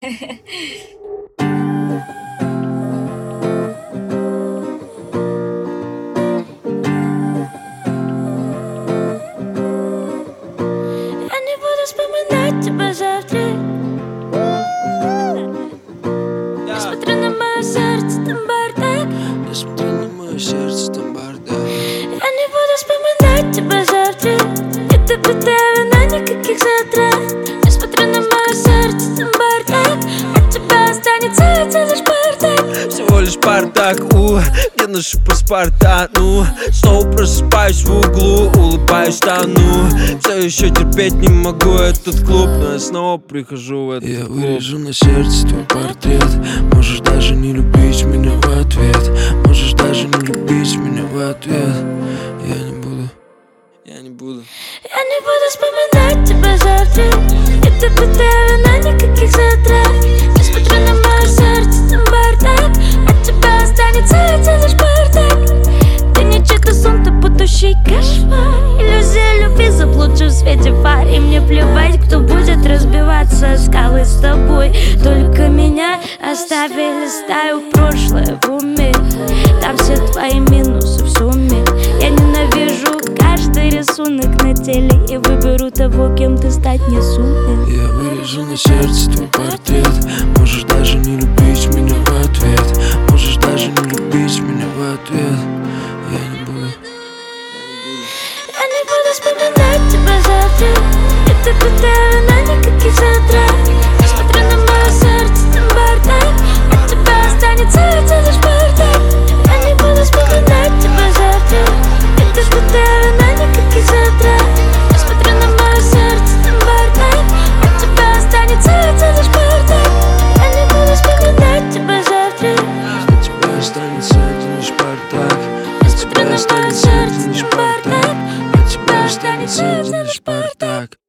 Не буду вспоминать тебя завтра. Несмотря на мое сердце, там бардак. Несмотря на мое сердце, там бардак. Я не буду вспоминать тебя завтра. Это питая вина, никаких затрат. Несмотря на мое сердце, там бардак. От тебя останется один лишь бардак. Всего лишь бардак, где наши паспорта, ну. Снова просыпаюсь в углу, улыбаюсь, тону. Все еще терпеть не могу этот клуб, но я снова прихожу в этот клуб. Я вырежу на сердце твой портрет. Можешь даже не любить меня в ответ. Можешь даже не любить меня в ответ. Я не буду. Я не буду вспоминать тебя завтра. Это питая вина, никаких затрат. Несмотря на мое сердце, там бардак. От тебя останется один лишь бардак. Ты не чей-то сон, ты будущий кошмар. Иллюзия любви, заблудший в свете фар. И мне плевать, кто будет разбиваться о скалы с тобой. Только меня оставили, стаю прошлое в уме. Там все твои минусы в сумме. Я ненавижу каждый рисунок на теле и выберу того, кем ты стать не сумел. Я вырежу на сердце твой портрет. Можешь даже не любить меня в ответ. Можешь даже не любить меня в ответ. Я не буду. Я не буду вспоминать тебя завтра. Это питая вина, никаких затрат. Несмотря на мое сердце, там бардак. От тебя останется один лишь бардак. Я не буду вспоминать тебя завтра. Это питая вина, никаких затрат. Несмотря на мое сердце, там бардак. От тебя останется один лишь бардак. Я не буду вспоминать тебя завтра. От тебя останется один лишь бардак. От тебя останется один лишь бардак. От тебя останется один лишь бардак.